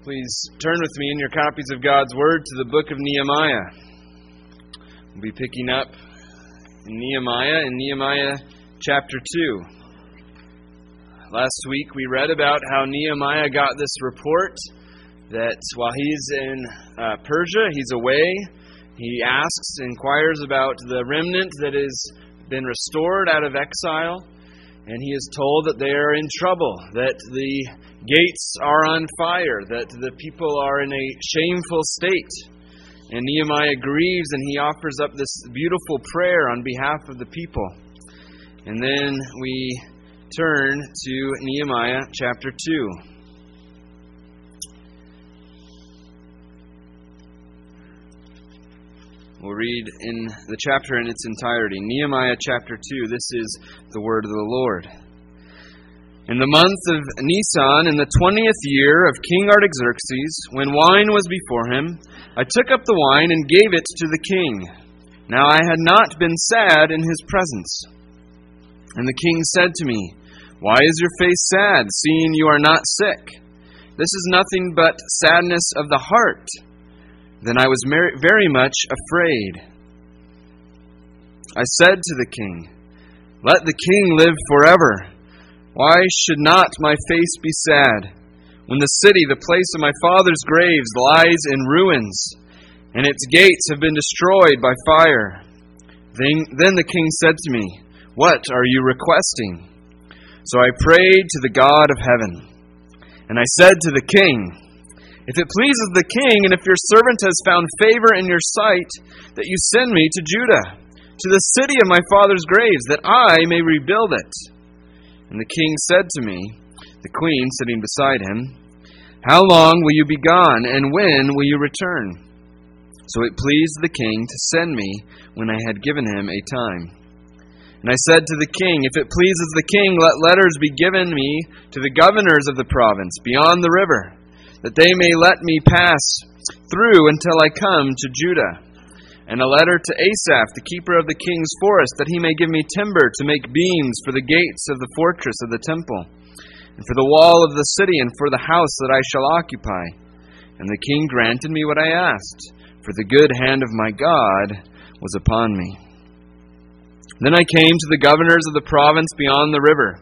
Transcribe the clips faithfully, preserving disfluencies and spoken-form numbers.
Please turn with me in your copies of God's Word to the book of Nehemiah. We'll be picking up in Nehemiah, in Nehemiah chapter two. Last week we read about how Nehemiah got this report that while he's in uh, Persia, he's away. He asks, inquires about the remnant that has been restored out of exile. And he is told that they are in trouble, that the gates are on fire, that the people are in a shameful state. And Nehemiah grieves and he offers up this beautiful prayer on behalf of the people. And then we turn to Nehemiah chapter two. We'll read in the chapter in its entirety. Nehemiah chapter two, this is the word of the Lord. In the month of Nisan, in the twentieth year of King Artaxerxes, when wine was before him, I took up the wine and gave it to the king. Now I had not been sad in his presence. And the king said to me, "Why is your face sad, seeing you are not sick? This is nothing but sadness of the heart." Then I was very much afraid. I said to the king, "Let the king live forever. Why should not my face be sad, when the city, the place of my father's graves, lies in ruins, and its gates have been destroyed by fire?" Then, then the king said to me, "What are you requesting?" So I prayed to the God of heaven. And I said to the king, "If it pleases the king, and if your servant has found favor in your sight, that you send me to Judah, to the city of my father's graves, that I may rebuild it." And the king said to me, the queen sitting beside him, "How long will you be gone, and when will you return?" So it pleased the king to send me when I had given him a time. And I said to the king, "If it pleases the king, let letters be given me to the governors of the province beyond the river, that they may let me pass through until I come to Judah. And a letter to Asaph, the keeper of the king's forest, that he may give me timber to make beams for the gates of the fortress of the temple, and for the wall of the city, and for the house that I shall occupy." And the king granted me what I asked, for the good hand of my God was upon me. Then I came to the governors of the province beyond the river,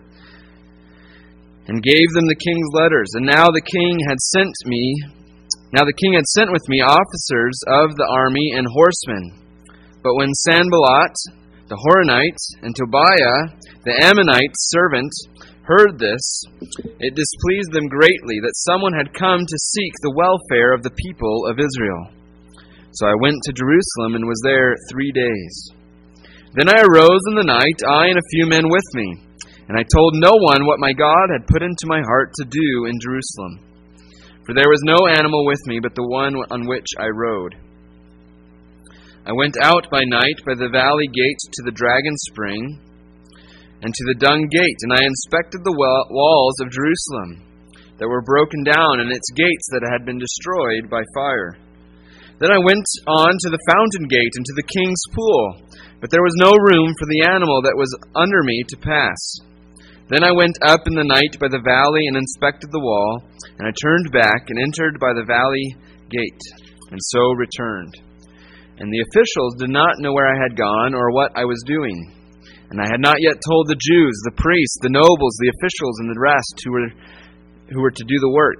and gave them the king's letters. And now the king had sent me, now the king had sent with me officers of the army and horsemen. But when Sanballat, the Horonite, and Tobiah, the Ammonite servant, heard this, it displeased them greatly that someone had come to seek the welfare of the people of Israel. So I went to Jerusalem and was there three days. Then I arose in the night, I and a few men with me, and I told no one what my God had put into my heart to do in Jerusalem. For there was no animal with me but the one on which I rode. I went out by night by the valley gate to the dragon spring and to the dung gate, and I inspected the walls of Jerusalem that were broken down, and its gates that had been destroyed by fire. Then I went on to the fountain gate and to the king's pool, but there was no room for the animal that was under me to pass. Then I went up in the night by the valley and inspected the wall, and I turned back and entered by the valley gate, and so returned. And the officials did not know where I had gone or what I was doing. And I had not yet told the Jews, the priests, the nobles, the officials, and the rest who were who were to do the work.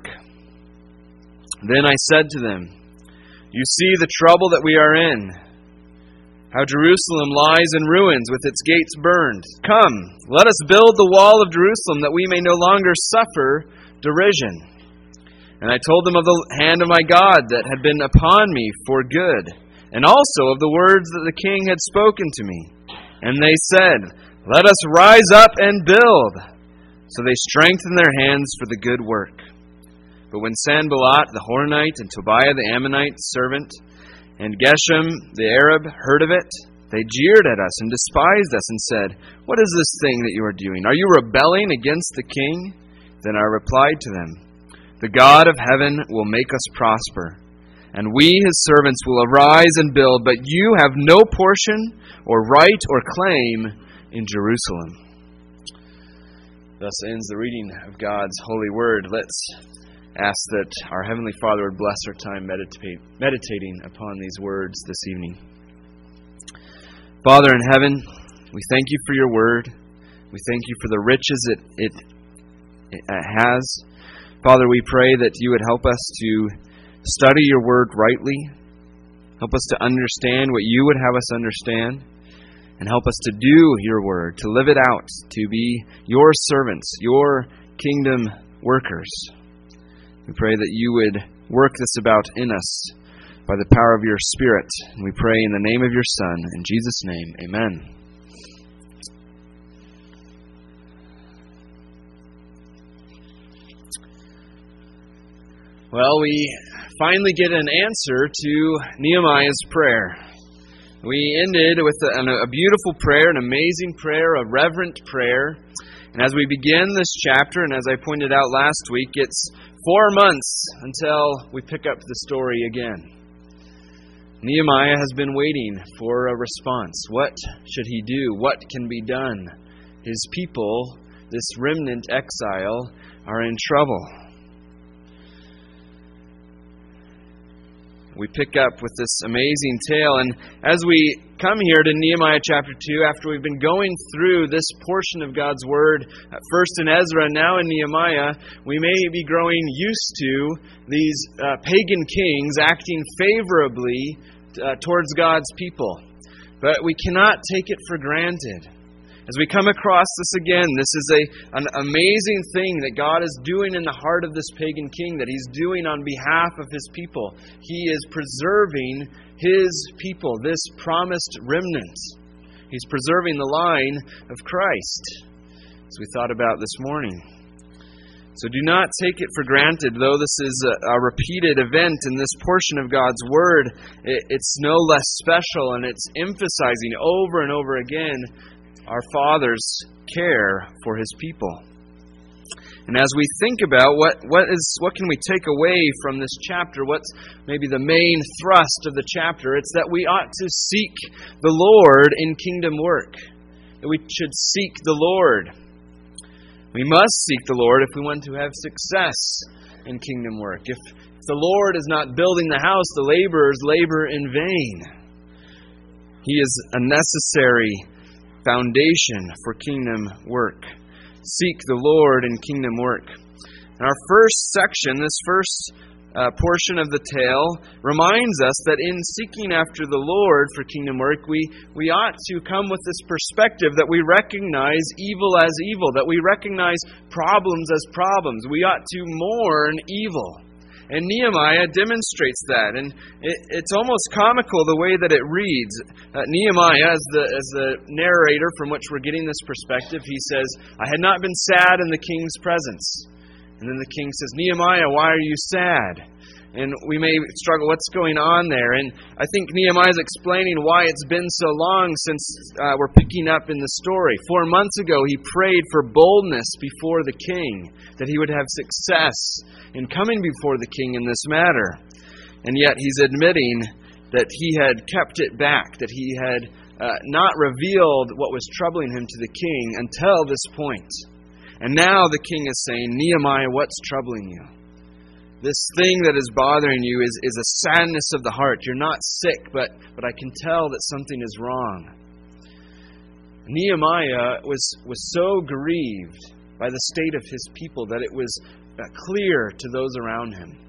Then I said to them, "You see the trouble that we are in, how Jerusalem lies in ruins with its gates burned. Come, let us build the wall of Jerusalem that we may no longer suffer derision." And I told them of the hand of my God that had been upon me for good, and also of the words that the king had spoken to me. And they said, "Let us rise up and build." So they strengthened their hands for the good work. But when Sanballat the Horonite and Tobiah the Ammonite servant and Geshem the Arab heard of it, they jeered at us and despised us and said, "What is this thing that you are doing? Are you rebelling against the king?" Then I replied to them, "The God of heaven will make us prosper, and we, his servants, will arise and build, but you have no portion or right or claim in Jerusalem." Thus ends the reading of God's holy word. Let's ask that our Heavenly Father would bless our time meditate, meditating upon these words this evening. Father in heaven, we thank you for your word. We thank you for the riches it, it, it has. Father, we pray that you would help us to study your word rightly. Help us to understand what you would have us understand. And help us to do your word, to live it out, to be your servants, your kingdom workers. We pray that you would work this about in us by the power of your Spirit. And we pray in the name of your Son, in Jesus' name, amen. Well, we finally get an answer to Nehemiah's prayer. We ended with a, a beautiful prayer, an amazing prayer, a reverent prayer. And as we begin this chapter, and as I pointed out last week, it's four months until we pick up the story again. Nehemiah has been waiting for a response. What should he do? What can be done? His people, this remnant exile, are in trouble. We pick up with this amazing tale. And as we come here to Nehemiah chapter two, after we've been going through this portion of God's Word, first in Ezra and now in Nehemiah, we may be growing used to these uh, pagan kings acting favorably uh, towards God's people. But we cannot take it for granted. As we come across this again, this is a, an amazing thing that God is doing in the heart of this pagan king, that He's doing on behalf of His people. He is preserving His people, this promised remnant. He's preserving the line of Christ, as we thought about this morning. So do not take it for granted, though this is a, a repeated event in this portion of God's Word, it, it's no less special, and it's emphasizing over and over again our Father's care for His people. And as we think about what, what is what can we take away from this chapter, what's maybe the main thrust of the chapter, it's that we ought to seek the Lord in kingdom work. That we should seek the Lord. We must seek the Lord if we want to have success in kingdom work. If the Lord is not building the house, the laborers labor in vain. He is a necessary foundation for kingdom work. Seek the Lord in kingdom work. In our first section, this first uh, portion of the tale reminds us that in seeking after the Lord for kingdom work, we, we ought to come with this perspective that we recognize evil as evil, that we recognize problems as problems. We ought to mourn evil. And Nehemiah demonstrates that. And it, it's almost comical the way that it reads. Uh, Nehemiah, as the, as the narrator from which we're getting this perspective, he says, I had not been sad in the king's presence. And then the king says, Nehemiah, why are you sad? And we may struggle, what's going on there? And I think Nehemiah is explaining why it's been so long since uh, we're picking up in the story. Four months ago, he prayed for boldness before the king, that he would have success in coming before the king in this matter. And yet he's admitting that he had kept it back, that he had uh, not revealed what was troubling him to the king until this point. And now the king is saying, Nehemiah, what's troubling you? This thing that is bothering you is, is a sadness of the heart. You're not sick, but, but I can tell that something is wrong. Nehemiah was, was so grieved by the state of his people that it was clear to those around him.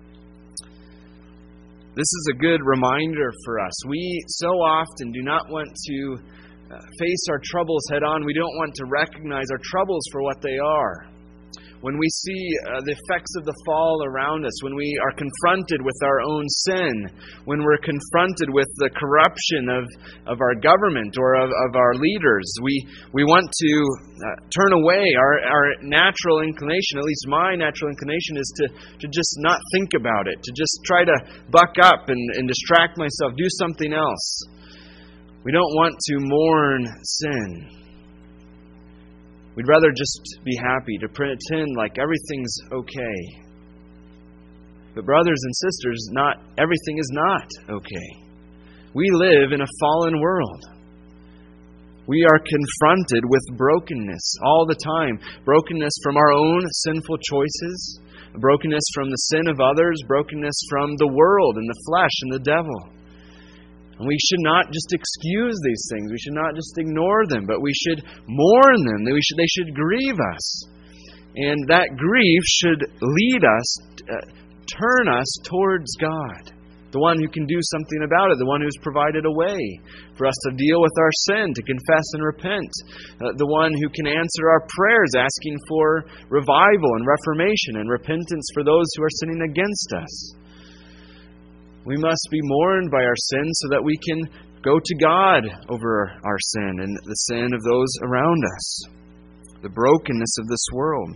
This is a good reminder for us. We so often do not want to face our troubles head on. We don't want to recognize our troubles for what they are. When we see uh, the effects of the fall around us, when we are confronted with our own sin, when we're confronted with the corruption of, of our government or of, of our leaders, we, we want to uh, turn away. Our, our natural inclination, at least my natural inclination, is to, to just not think about it, to just try to buck up and, and distract myself, do something else. We don't want to mourn sin. We'd rather just be happy, to pretend like everything's okay. But brothers and sisters, not everything is not okay. We live in a fallen world. We are confronted with brokenness all the time. Brokenness from our own sinful choices, brokenness from the sin of others, brokenness from the world and the flesh and the devil. And we should not just excuse these things. We should not just ignore them, but we should mourn them. We should, they should grieve us. And that grief should lead us, uh, turn us towards God, the one who can do something about it, the one who's provided a way for us to deal with our sin, to confess and repent, uh, the one who can answer our prayers asking for revival and reformation and repentance for those who are sinning against us. We must be mourned by our sin so that we can go to God over our sin and the sin of those around us, the brokenness of this world.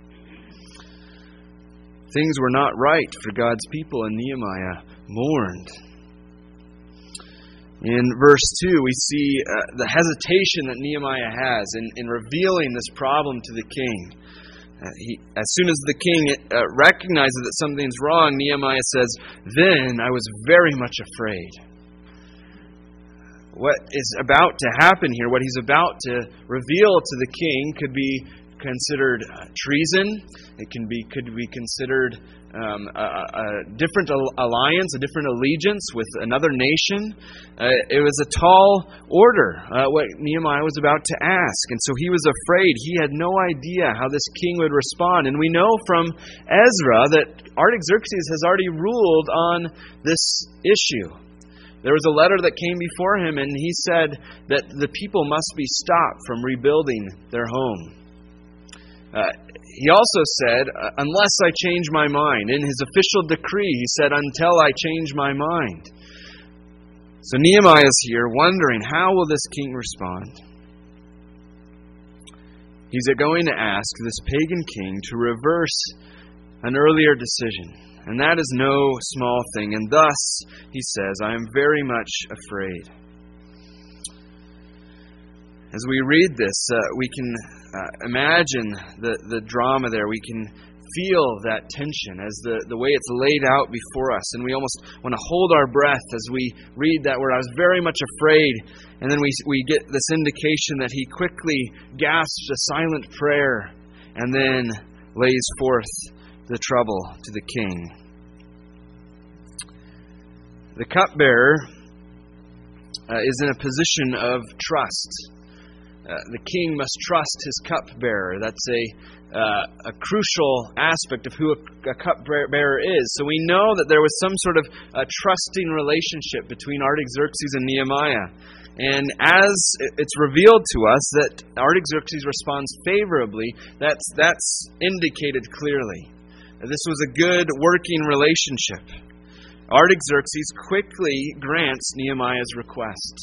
Things were not right for God's people, and Nehemiah mourned. In verse two, we see uh, the hesitation that Nehemiah has in, in revealing this problem to the king. Uh, he, as soon as the king uh, recognizes that something's wrong, Nehemiah says, "Then I was very much afraid." What is about to happen here, what he's about to reveal to the king, could be considered treason. It can be could be considered um, a, a different alliance, a different allegiance with another nation. Uh, it was a tall order, uh, what Nehemiah was about to ask. And so he was afraid. He had no idea how this king would respond. And we know from Ezra that Artaxerxes has already ruled on this issue. There was a letter that came before him, and he said that the people must be stopped from rebuilding their home. Uh, he also said, unless I change my mind. In his official decree, he said, until I change my mind. So Nehemiah is here wondering, how will this king respond? He's going to ask this pagan king to reverse an earlier decision. And that is no small thing. And thus, he says, I am very much afraid. As we read this, uh, we can uh, imagine the, the drama there. We can feel that tension as the, the way it's laid out before us. And we almost want to hold our breath as we read that word. I was very much afraid. And then we, we get this indication that he quickly gasps a silent prayer and then lays forth the trouble to the king. The cupbearer uh, is in a position of trust. Uh, the king must trust his cupbearer. That's a uh, a crucial aspect of who a, a cupbearer is. So we know that there was some sort of a trusting relationship between Artaxerxes and Nehemiah. And as it's revealed to us that Artaxerxes responds favorably, that's that's indicated clearly. This was a good working relationship. Artaxerxes quickly grants Nehemiah's request.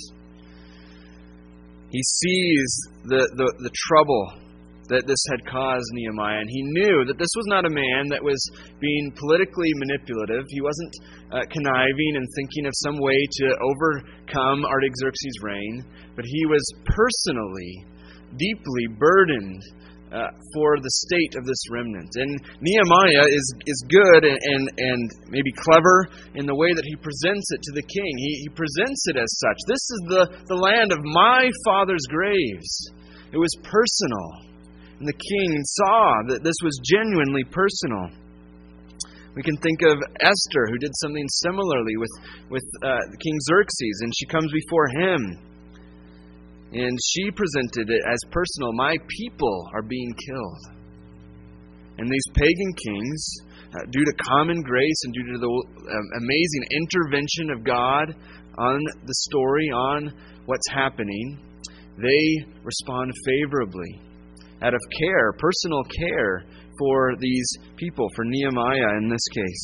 He sees the, the, the trouble that this had caused Nehemiah, and he knew that this was not a man that was being politically manipulative. He wasn't uh, conniving and thinking of some way to overcome Artaxerxes' reign, but he was personally, deeply burdened Uh, for the state of this remnant. And Nehemiah is is good and, and and maybe clever in the way that he presents it to the king. He, he presents it as such. This is the, the land of my father's graves. It was personal. And the king saw that this was genuinely personal. We can think of Esther, who did something similarly with, with uh, King Xerxes, and she comes before him. And she presented it as personal. My people are being killed. And these pagan kings, uh, due to common grace and due to the uh, amazing intervention of God on the story, on what's happening, they respond favorably out of care, personal care for these people, for Nehemiah in this case.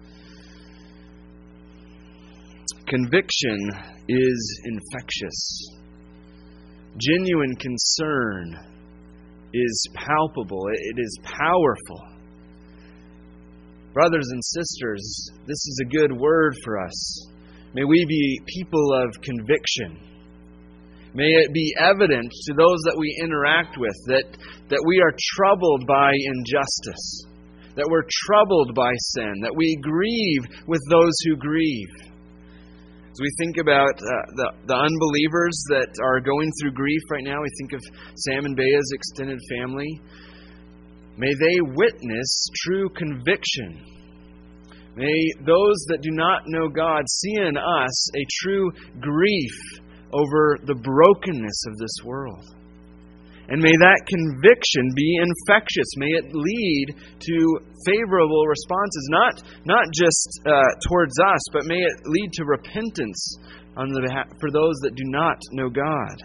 Conviction is infectious. Genuine concern is palpable. It is powerful. Brothers and sisters, this is a good word for us. May we be people of conviction. May it be evident to those that we interact with that, that we are troubled by injustice, that we're troubled by sin, that we grieve with those who grieve. As we think about uh, the, the unbelievers that are going through grief right now, we think of Sam and Bea's extended family. May they witness true conviction. May those that do not know God see in us a true grief over the brokenness of this world. And may that conviction be infectious. May it lead to favorable responses, not, not just uh, towards us, but may it lead to repentance on the behalf, for those that do not know God.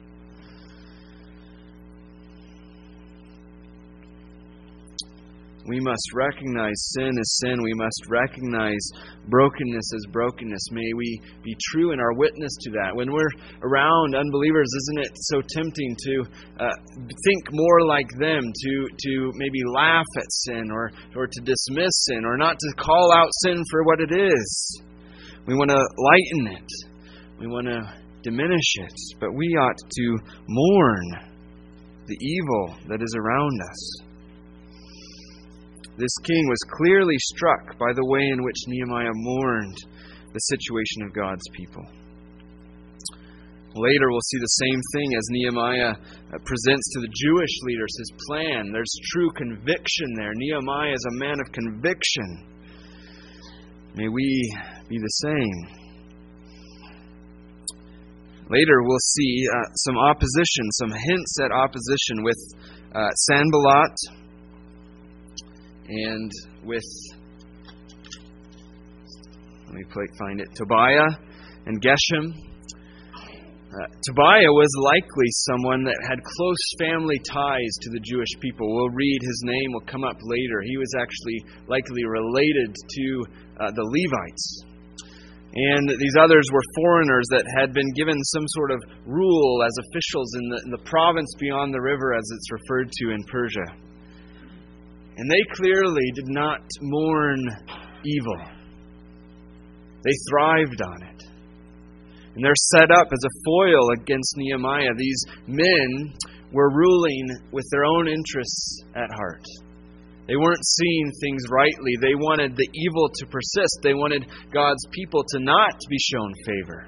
We must recognize sin as sin. We must recognize brokenness as brokenness. May we be true in our witness to that. When we're around unbelievers, isn't it so tempting to uh, think more like them, to to maybe laugh at sin or, or to dismiss sin or not to call out sin for what it is? We want to lighten it. We want to diminish it. But we ought to mourn the evil that is around us. This king was clearly struck by the way in which Nehemiah mourned the situation of God's people. Later we'll see the same thing as Nehemiah presents to the Jewish leaders his plan. There's true conviction there. Nehemiah is a man of conviction. May we be the same. Later we'll see uh, some opposition, some hints at opposition with uh, Sanballat and with, let me find it, Tobiah and Geshem. Uh, Tobiah was likely someone that had close family ties to the Jewish people. We'll read his name will come up later. He was actually likely related to uh, the Levites. And these others were foreigners that had been given some sort of rule as officials in the, in the province beyond the river, as it's referred to in Persia. And they clearly did not mourn evil. They thrived on it. And they're set up as a foil against Nehemiah. These men were ruling with their own interests at heart. They weren't seeing things rightly. They wanted the evil to persist. They wanted God's people to not be shown favor.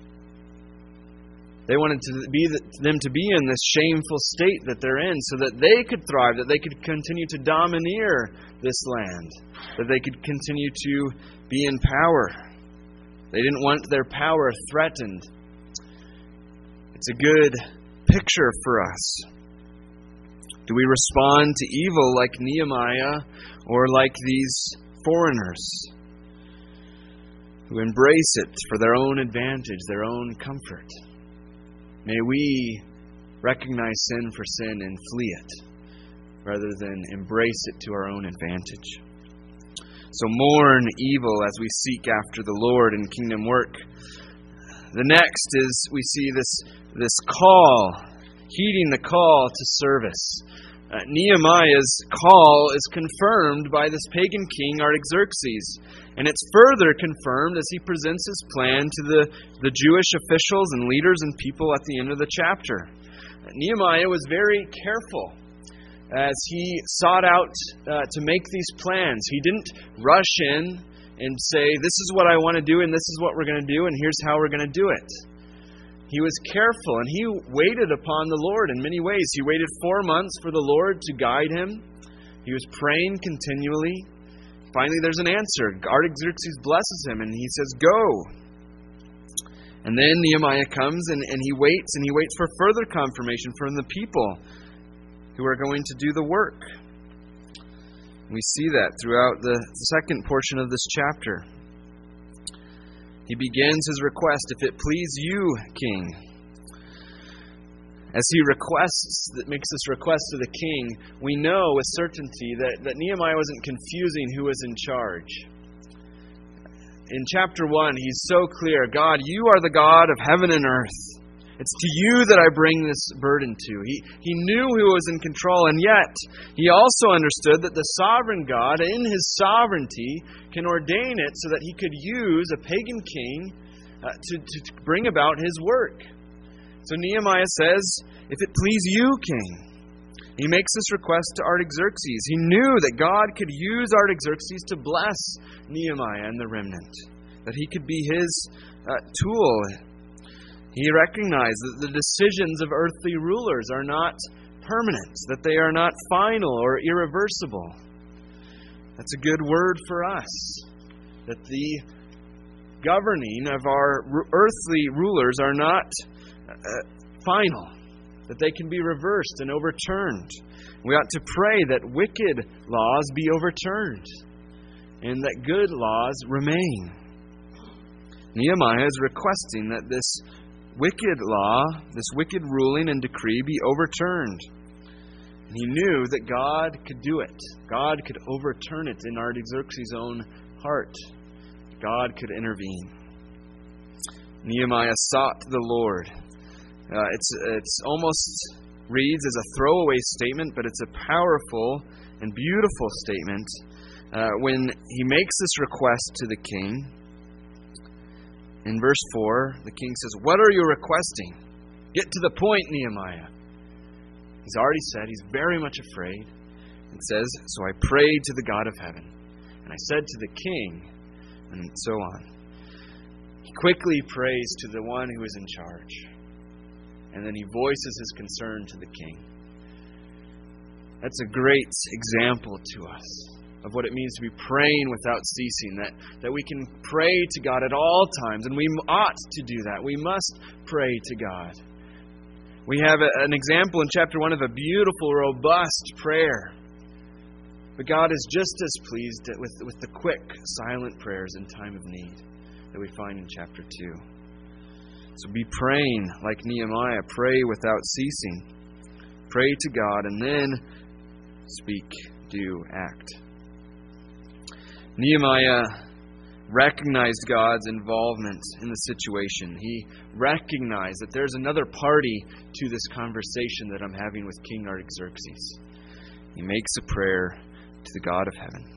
They wanted to be them to be in this shameful state that they're in so that they could thrive, that they could continue to domineer this land, that they could continue to be in power. They didn't want their power threatened. It's a good picture for us. Do we respond to evil like Nehemiah or like these foreigners who embrace it for their own advantage, their own comfort? May we recognize sin for sin and flee it, rather than embrace it to our own advantage. So mourn evil as we seek after the Lord in kingdom work. The next is we see this, this call, heeding the call to service. Uh, Nehemiah's call is confirmed by this pagan king Artaxerxes. And it's further confirmed as he presents his plan to the, the Jewish officials and leaders and people at the end of the chapter. Uh, Nehemiah was very careful as he sought out uh, to make these plans. He didn't rush in and say, this is what I want to do and this is what we're going to do and here's how we're going to do it. He was careful and he waited upon the Lord in many ways. He waited four months for the Lord to guide him. He was praying continually. Finally, there's an answer. Artaxerxes blesses him and he says, go. And then Nehemiah comes and, and he waits and he waits for further confirmation from the people who are going to do the work. We see that throughout the second portion of this chapter. He begins his request, if it please you, King. As he requests, that makes this request to the king, we know with certainty that, that Nehemiah wasn't confusing who was in charge. In chapter one, he's so clear, God, you are the God of heaven and earth. It's to you that I bring this burden to. He, he knew who was in control, and yet he also understood that the sovereign God, in his sovereignty, can ordain it so that he could use a pagan king uh, to, to, to bring about his work. So Nehemiah says, if it please you, King. He makes this request to Artaxerxes. He knew that God could use Artaxerxes to bless Nehemiah and the remnant, that he could be his uh, tool. He recognized that the decisions of earthly rulers are not permanent, that they are not final or irreversible. That's a good word for us, that the governing of our earthly rulers are not uh, final, that they can be reversed and overturned. We ought to pray that wicked laws be overturned and that good laws remain. Nehemiah is requesting that this wicked law, this wicked ruling and decree be overturned. And he knew that God could do it. God could overturn it in Artaxerxes' own heart. God could intervene. Nehemiah sought the Lord. Uh, it's it's almost reads as a throwaway statement, but it's a powerful and beautiful statement uh, when he makes this request to the king. In verse four, the king says, "What are you requesting? Get to the point, Nehemiah." He's already said he's very much afraid. It says, "So I prayed to the God of heaven, and I said to the king," and so on. He quickly prays to the one who is in charge. And then he voices his concern to the king. That's a great example to us of what it means to be praying without ceasing. That, that we can pray to God at all times. And we ought to do that. We must pray to God. We have a, an example in chapter one of a beautiful, robust prayer. But God is just as pleased with, with the quick, silent prayers in time of need that we find in chapter two. So be praying like Nehemiah. Pray without ceasing. Pray to God and then speak, do, act. Nehemiah recognized God's involvement in the situation. He recognized that there's another party to this conversation that I'm having with King Artaxerxes. He makes a prayer to the God of heaven.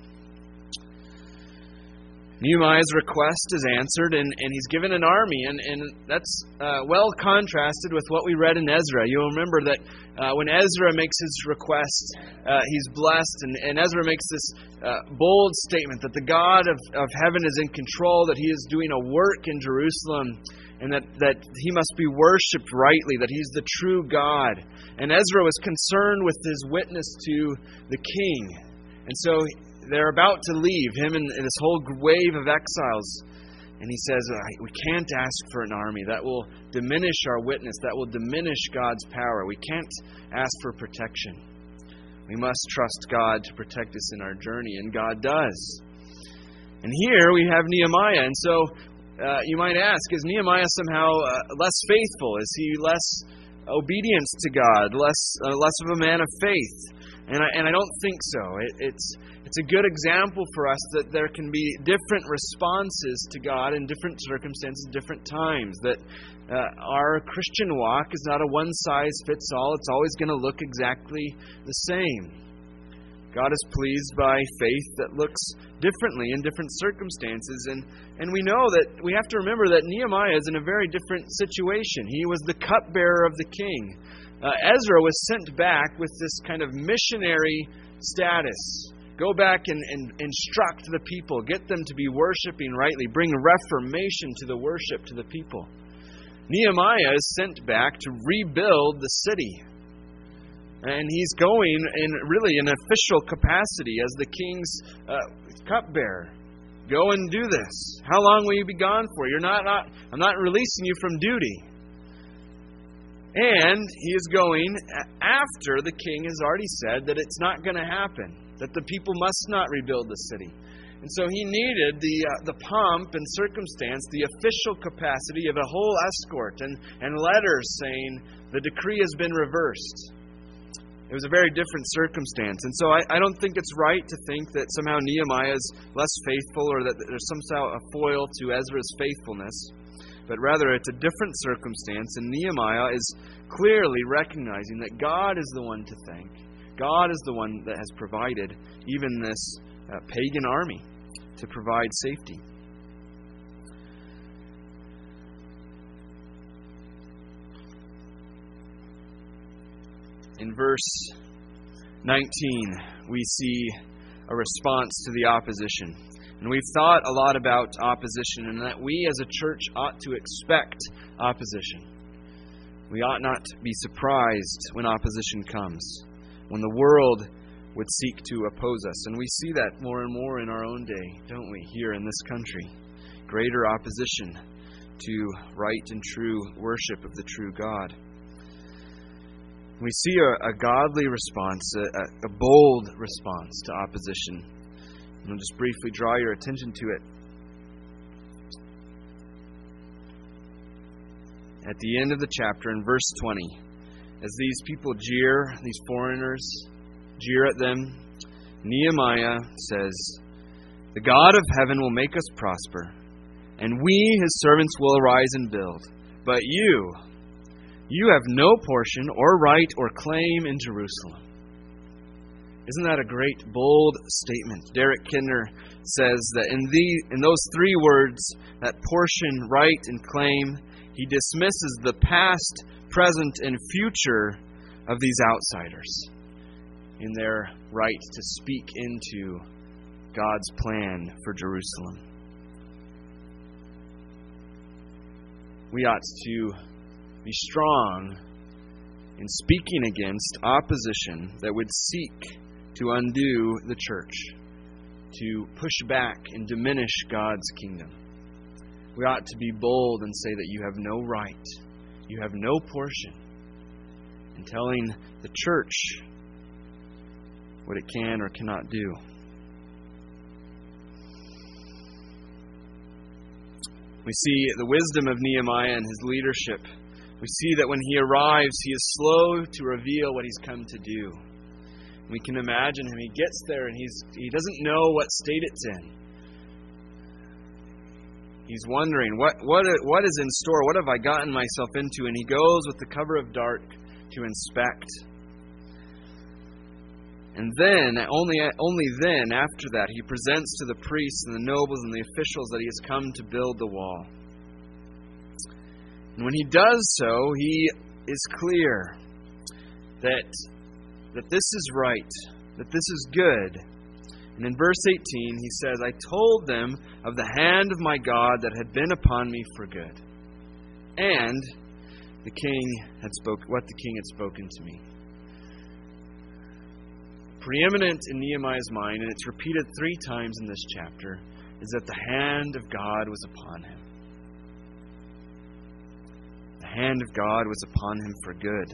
Nehemiah's request is answered, and, and he's given an army, and, and that's uh, well contrasted with what we read in Ezra. You'll remember that uh, when Ezra makes his request, uh, he's blessed, and, and Ezra makes this uh, bold statement that the God of, of heaven is in control, that he is doing a work in Jerusalem, and that, that he must be worshipped rightly, that he's the true God. And Ezra was concerned with his witness to the king. And so they're about to leave, him and this whole wave of exiles. And he says, we can't ask for an army. That will diminish our witness. That will diminish God's power. We can't ask for protection. We must trust God to protect us in our journey. And God does. And here we have Nehemiah. And so uh, you might ask, is Nehemiah somehow uh, less faithful? Is he less obedient to God? Less, uh, less of a man of faith? And I, and I don't think so. It, it's it's a good example for us that there can be different responses to God in different circumstances, different times. That uh, our Christian walk is not a one-size-fits-all. It's always going to look exactly the same. God is pleased by faith that looks differently in different circumstances. And, and we know that we have to remember that Nehemiah is in a very different situation. He was the cupbearer of the king. Uh, Ezra was sent back with this kind of missionary status. Go back and, and instruct the people. Get them to be worshiping rightly. Bring reformation to the worship to the people. Nehemiah is sent back to rebuild the city. And he's going in really an official capacity as the king's uh, cupbearer. Go and do this. How long will you be gone for? You're not, not I'm not releasing you from duty. And he is going after the king has already said that it's not going to happen, that the people must not rebuild the city. And so he needed the uh, the pomp and circumstance, the official capacity of a whole escort and, and letters saying the decree has been reversed. It was a very different circumstance. And so I, I don't think it's right to think that somehow Nehemiah is less faithful or that there's somehow a foil to Ezra's faithfulness. But rather, it's a different circumstance, and Nehemiah is clearly recognizing that God is the one to thank. God is the one that has provided even this uh, pagan army to provide safety. In verse nineteen, we see a response to the opposition. And we've thought a lot about opposition and that we as a church ought to expect opposition. We ought not be surprised when opposition comes, when the world would seek to oppose us. And we see that more and more in our own day, don't we, here in this country? Greater opposition to right and true worship of the true God. We see a, a godly response, a, a bold response to opposition. And I'll just briefly draw your attention to it. At the end of the chapter, in verse twenty, as these people jeer, these foreigners jeer at them, Nehemiah says, "The God of heaven will make us prosper, and we, His servants, will arise and build. But you, you have no portion or right or claim in Jerusalem." Isn't that a great, bold statement? Derek Kidner says that in the in those three words, that portion, right, and claim, he dismisses the past, present, and future of these outsiders in their right to speak into God's plan for Jerusalem. We ought to be strong in speaking against opposition that would seek to undo the church, to push back and diminish God's kingdom. We ought to be bold and say that you have no right, you have no portion in telling the church what it can or cannot do. We see the wisdom of Nehemiah and his leadership. We see that when he arrives, he is slow to reveal what he's come to do. We can imagine him. He gets there and he's he doesn't know what state it's in. He's wondering, what, what, what is in store? What have I gotten myself into? And he goes with the cover of dark to inspect. And then, only, only then, after that, he presents to the priests and the nobles and the officials that he has come to build the wall. And when he does so, he is clear that, that this is right, that this is good. And in verse eighteen, he says, "I told them of the hand of my God that had been upon me for good, and the king had spoke what the king had spoken to me." Preeminent in Nehemiah's mind, and it's repeated three times in this chapter, is that the hand of God was upon him. The hand of God was upon him for good.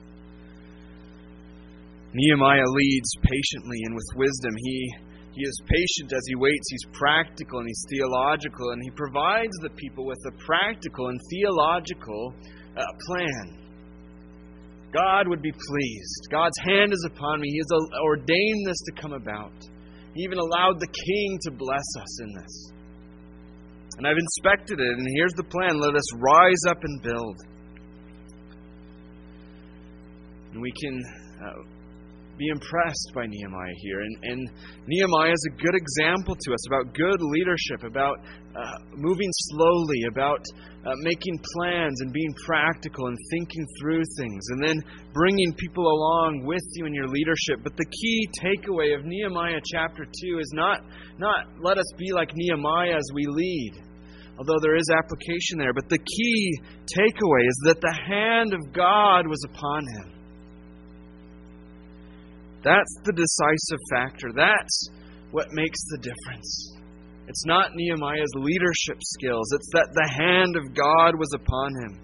Nehemiah leads patiently and with wisdom. He He is patient as he waits. He's practical and he's theological, and he provides the people with a practical and theological uh, plan. God would be pleased. God's hand is upon me. He has ordained this to come about. He even allowed the king to bless us in this. And I've inspected it, and here's the plan. Let us rise up and build. And we can Uh, be impressed by Nehemiah here. And, and Nehemiah is a good example to us about good leadership, about uh, moving slowly, about uh, making plans and being practical and thinking through things, and then bringing people along with you in your leadership. But the key takeaway of Nehemiah chapter two is not, not let us be like Nehemiah as we lead, although there is application there. But the key takeaway is that the hand of God was upon him. That's the decisive factor. That's what makes the difference. It's not Nehemiah's leadership skills. It's that the hand of God was upon him.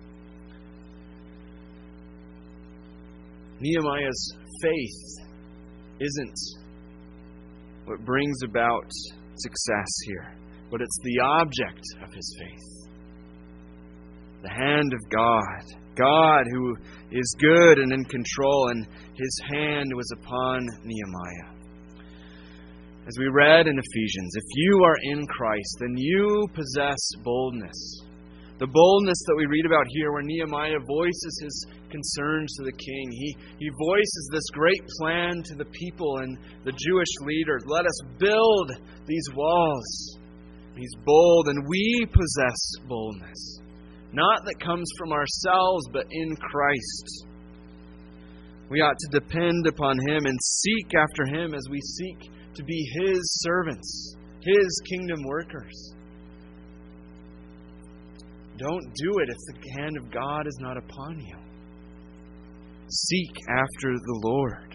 Nehemiah's faith isn't what brings about success here, but it's the object of his faith. The hand of God. God who is good and in control, and His hand was upon Nehemiah. As we read in Ephesians, if you are in Christ, then you possess boldness. The boldness that we read about here, where Nehemiah voices his concerns to the king. He, he voices this great plan to the people and the Jewish leaders. Let us build these walls. He's bold, and we possess boldness. Not that comes from ourselves, but in Christ. We ought to depend upon Him and seek after Him as we seek to be His servants, His kingdom workers. Don't do it if the hand of God is not upon you. seek after the Lord.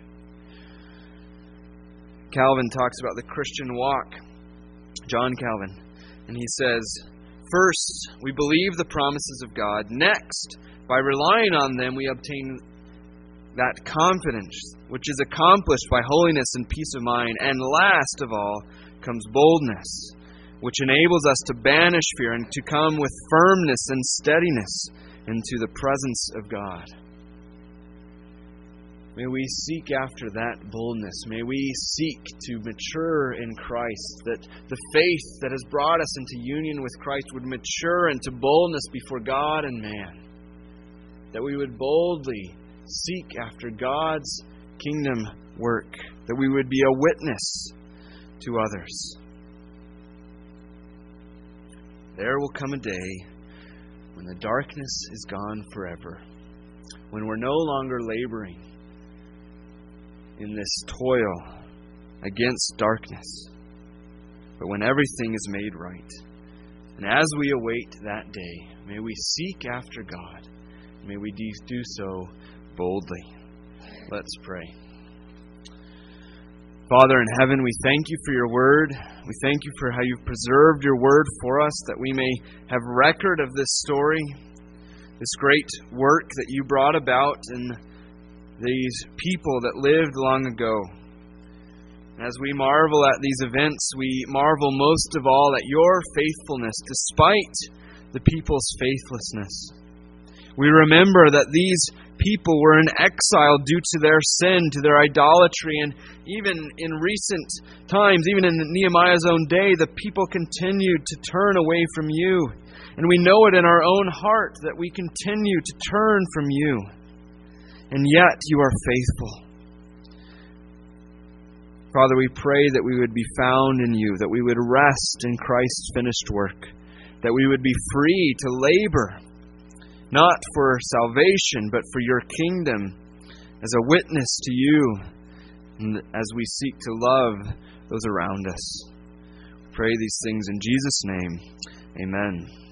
Calvin talks about the Christian walk, John Calvin, and he says, first, we believe the promises of God. Next, by relying on them, we obtain that confidence, which is accomplished by holiness and peace of mind. And last of all comes boldness, which enables us to banish fear and to come with firmness and steadiness into the presence of God. May we seek after that boldness. May we seek to mature in Christ, that the faith that has brought us into union with Christ would mature into boldness before God and man. That we would boldly seek after God's kingdom work. That we would be a witness to others. There will come a day when the darkness is gone forever. When we're no longer laboring in this toil against darkness, but when everything is made right. And as we await that day, may we seek after God. May we do so boldly. Let's pray. Father in heaven, we thank you for your word. We thank you for how you've preserved your word for us, that we may have record of this story, this great work that you brought about in these people that lived long ago. As we marvel at these events, we marvel most of all at your faithfulness, despite the people's faithlessness. We remember that these people were in exile due to their sin, to their idolatry, and even in recent times, even in Nehemiah's own day, the people continued to turn away from you. And we know it in our own heart that we continue to turn from you. And yet you are faithful. Father, we pray that we would be found in you, that we would rest in Christ's finished work, that we would be free to labor, not for salvation, but for your kingdom, as a witness to you, and as we seek to love those around us. We pray these things in Jesus' name. Amen.